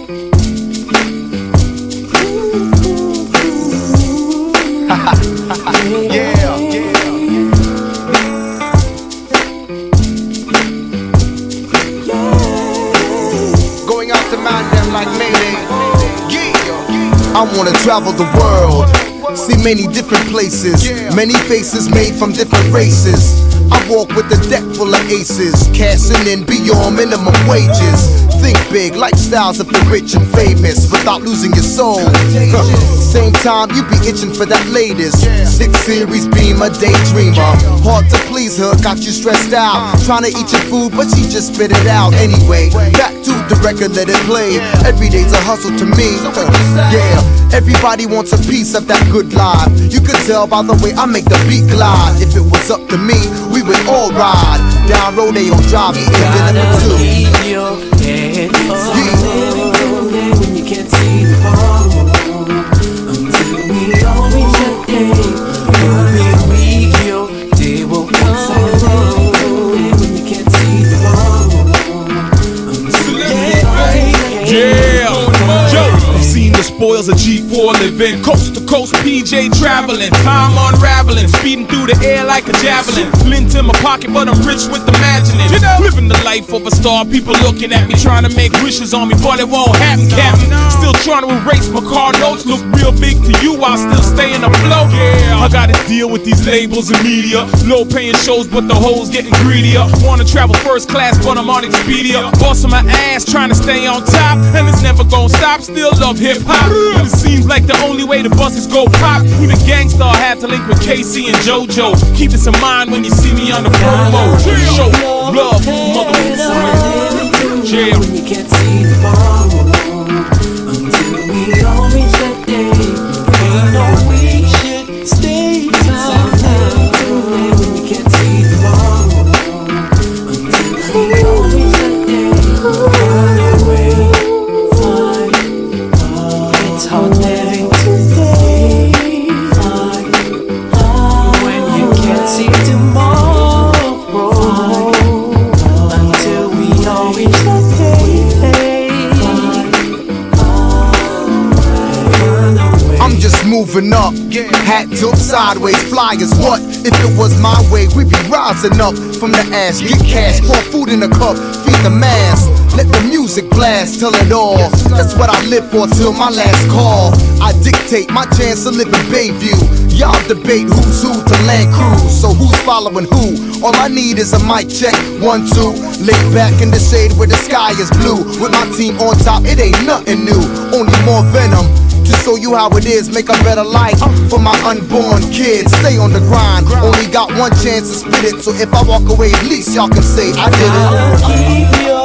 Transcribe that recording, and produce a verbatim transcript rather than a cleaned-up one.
Yeah, yeah. Going out to man them like Mayday. Yeah. I wanna travel the world, see many different places, many faces made from different races. I walk with a deck full of aces, cashing in beyond minimum wages. Think big, lifestyles of the rich and famous, without losing your soul. Same time, you be itching for that latest six series Beamer daydreamer. Hard to please her, got you stressed out. Trying to eat your food, but she just spit it out anyway. Back to the record, let it play. Every day's a hustle to me. Yeah, everybody wants a piece of that good life. You could tell by the way I make the beat glide. If it was up to me, we would all ride down Rodeo Drive, ending up two. Head up, yeah. When you can't see the ball, until we always that day. You'll be weak, your day will come. When you can't see the ball, until we always that day. Yeah, yo, I've seen the spoils of G four living, coast to coast P J traveling, time unraveling, speeding through the air like a javelin. Lint in my pocket, but I'm rich with imagining. You know, living the life of a star, people looking at me, trying to make wishes on me, but it won't happen, Captain. Still trying to erase my car notes, look real big to you, I'll still stay in the flow. Yeah, I gotta deal with these labels and media, low paying shows, but the hoes getting greedier. Wanna travel first class, but I'm on Expedia, busting my ass, trying to stay on top, and it's never gonna stop. Still love hip hop, but it seems like the only way the buses go pop. Even Gangstar had to link with K C and JoJo. Keep this in mind when you see me on the promo. Show love, motherfucker. Yeah. When you can't see the ball, until we all reach that day. We know we should stay silent. When you can't see the ball, until we all reach that day. Find a way, find, oh, it's hard living today. Find, oh, when you can't see tomorrow, until we all reach that day. I'm just moving up, hat tilt sideways, flyers. What if it was my way? We'd be rising up from the ash, get cash, pour food in a cup, feed the mass, let the music blast, tell it all. That's what I live for till my last call. I dictate my chance to live in Bayview. Y'all debate who's who to land cruise, so who's following who? All I need is a mic check, one, two. Lay back in the shade where the sky is blue, with my team on top, it ain't nothing new, only more venom. To show you how it is, make a better life for my unborn kids. Stay on the grind, only got one chance to spit it, so if I walk away, at least y'all can say I did it.